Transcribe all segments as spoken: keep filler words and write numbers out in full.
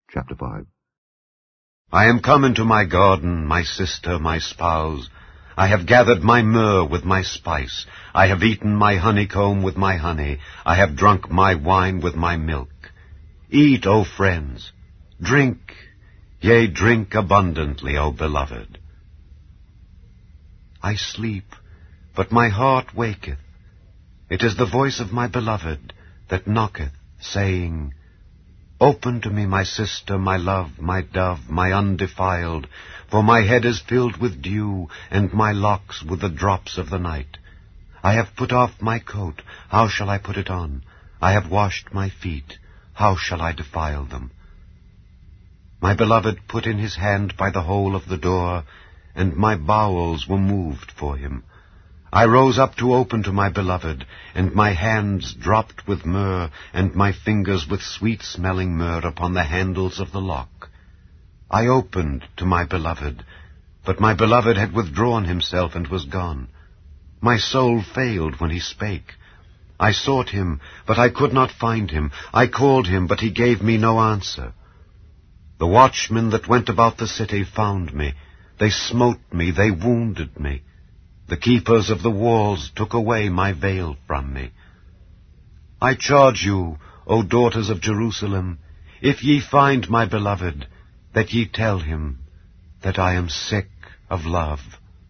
Chapter five. I am come into my garden, my sister, my spouse. I have gathered my myrrh with my spice. I have eaten my honeycomb with my honey. I have drunk my wine with my milk. Eat, O friends. Drink, yea, drink abundantly, O beloved. I sleep, but my heart waketh. It is the voice of my beloved that knocketh, saying, Open to me, my sister, my love, my dove, my undefiled, for my head is filled with dew, and my locks with the drops of the night. I have put off my coat, how shall I put it on? I have washed my feet, how shall I defile them? My beloved put in his hand by the hole of the door, and my bowels were moved for him. I rose up to open to my beloved, and my hands dropped with myrrh, and my fingers with sweet-smelling myrrh upon the handles of the lock. I opened to my beloved, but my beloved had withdrawn himself and was gone. My soul failed when he spake. I sought him, but I could not find him. I called him, but he gave me no answer. The watchmen that went about the city found me. They smote me, they wounded me. The keepers of the walls took away my veil from me. I charge you, O daughters of Jerusalem, if ye find my beloved, that ye tell him that I am sick of love.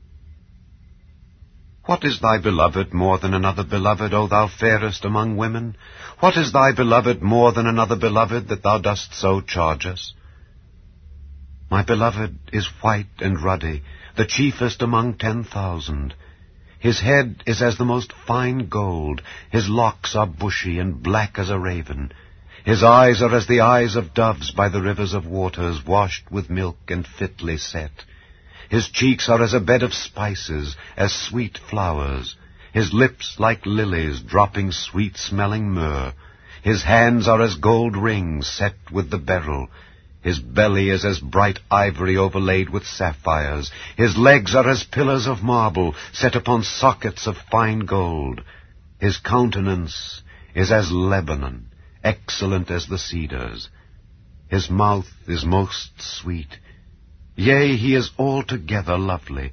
What is thy beloved more than another beloved, O thou fairest among women? What is thy beloved more than another beloved, that thou dost so charge us? My beloved is white and ruddy, the chiefest among ten thousand. His head is as the most fine gold, his locks are bushy and black as a raven. His eyes are as the eyes of doves by the rivers of waters, washed with milk and fitly set. His cheeks are as a bed of spices, as sweet flowers. His lips like lilies, dropping sweet-smelling myrrh. His hands are as gold rings set with the beryl. His belly is as bright ivory overlaid with sapphires. His legs are as pillars of marble set upon sockets of fine gold. His countenance is as Lebanon, excellent as the cedars. His mouth is most sweet. Yea, he is altogether lovely.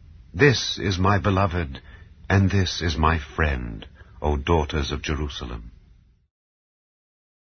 This is my beloved, and this is my friend, O daughters of Jerusalem.